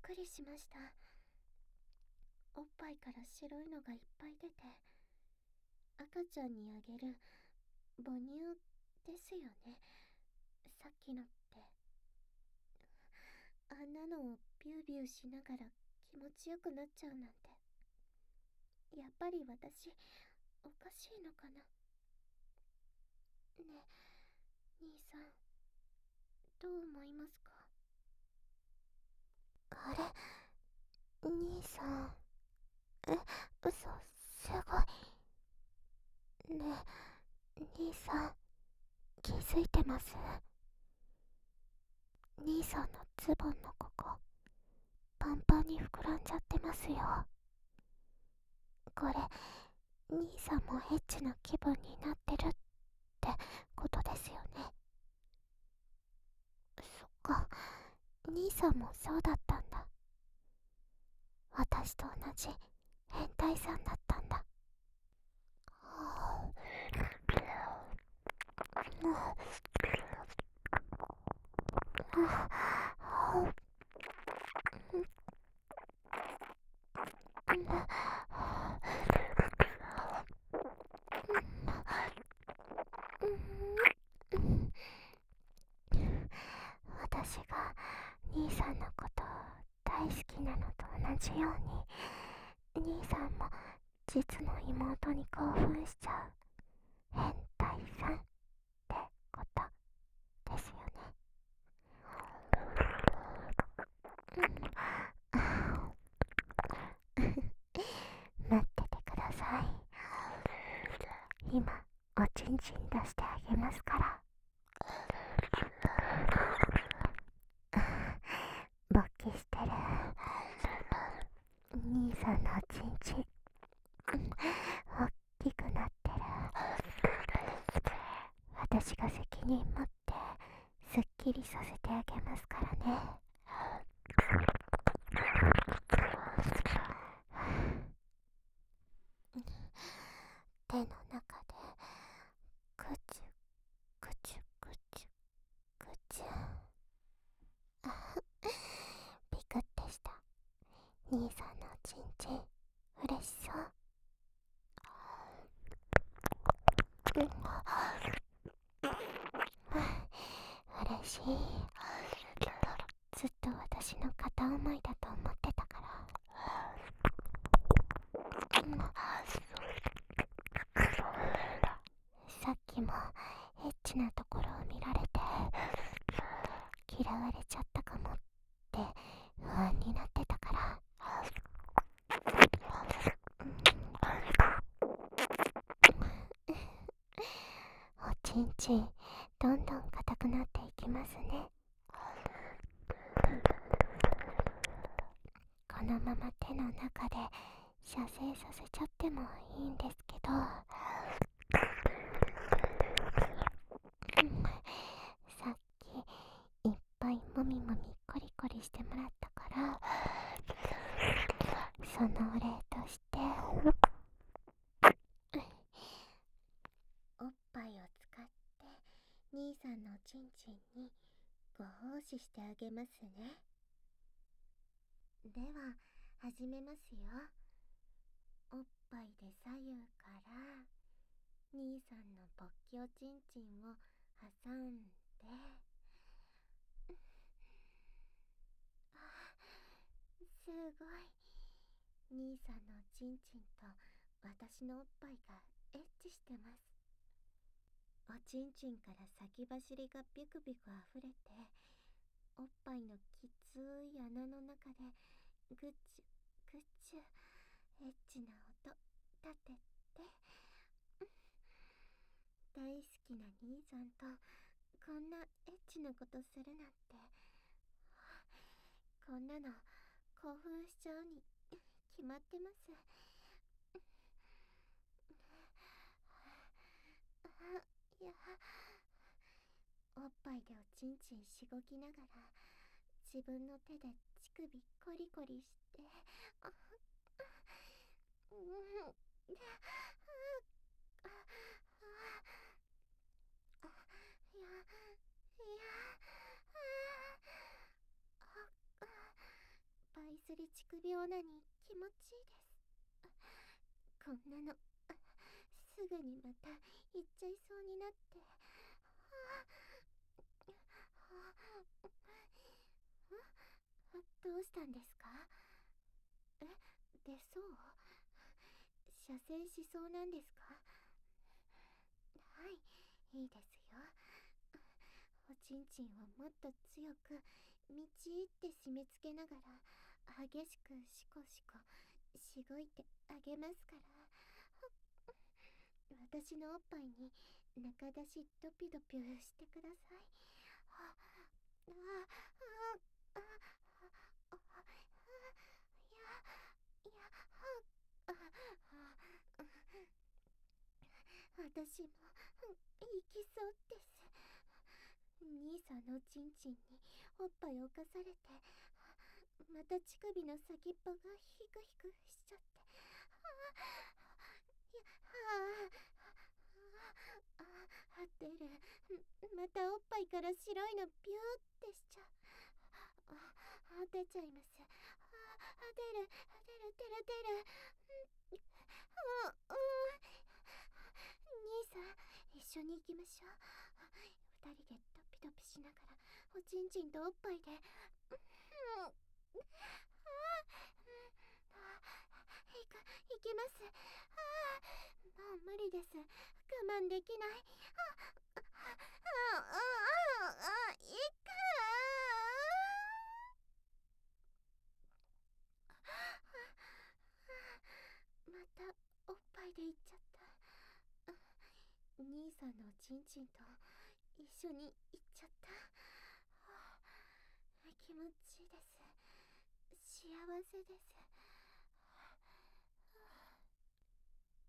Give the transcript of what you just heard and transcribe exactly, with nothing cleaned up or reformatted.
くりしました。おっぱいから白いのがいっぱい出て、赤ちゃんにあげる母乳ですよね、さっきのって。あんなのをビュービューしながら気持ちよくなっちゃうなんて、やっぱり私おかしいのかな。ねえ、兄さん、どう思いますか？あれ、兄さん、え、嘘、すごい。ねえ、兄さん、気づいてます？兄さんのズボンのここ、パンパンに膨らんじゃってますよ。これ、兄さんもエッチな気分になってるってことですよね。そっか、兄さんもそうだったんだ。私と同じ変態さんだったんだ。私が兄さんのこと大好きなのと同じように、兄さんも実の妹に興奮しちゃう変態さんってことですよね。待っててください。今おちんちん出してあげますから。勃起してる。兄さんのおちんちん大きくなってる。私が責任持ってすっきりさせてあげますからね。手の中でくちゅくちゅくちゅくちゅピクってした。兄さんのおちんちん嬉しそう。嬉しい。ずっと私の片思いだと思ってたから。さっきもエッチなところを見られて嫌われちゃったかもって不安になってたから。おちんちんどんどん硬くなっていきますね。このまま手の中で射精させちゃってもいいんですけど、さっきいっぱいもみもみコリコリしてもらったから、そのお礼としておっぱいを使って兄さんのおちんちんにご奉仕してあげますね。では始めますよ。おっぱいで左右から兄さんの勃起おちんちんを挟んで、あ、すごい。兄さんのおちんちんと私のおっぱいがエッチしてます。おちんちんから先走りがビュクビュク溢れて、おっぱいのきつい穴の中でぐちゅぐちゅエッチな音立てて、大好きな兄さんとこんなエッチなことするなんて、こんなの興奮しちゃうに決まってます。いや、おっぱいでおちんちんしごきながら自分の手で乳首コリコリして、あ、うん、いや、いや、いや、バ乳首オナニー気持ちいいです。こんなのすぐにまた行っちゃいそうになって。はあ、はあ、どうしたんですか？え、出そう？射精しそうなんですか？はい、いいですよ。おちんちんをもっと強くみちって締め付けながら激しくシコシコしごいてあげますから。私のおっぱいに中出しドピドピしてください。ああああああいやいやああ私も行きそうです。兄さんのちんちんにおっぱいをかされて、また乳首の先っぽがヒクヒクしちゃって。いや、ああ、あ、出る。またおっぱいから白いのビューってしちゃう。あ、出ちゃいます。あ、出る、出る、出る、出る。うん、うん。兄さん、一緒に行きましょう。二人でドピドピしながら、おちんちんとおっぱいで。うん、あ、行く、行きます。あ、もう無理です。我慢できない。あ、あ、あ、あ、あ、あ、いく。またおっぱいで行っちゃった。兄さんのおちんちんと一緒に行っちゃった。はあ、気持ちいいです。幸せです。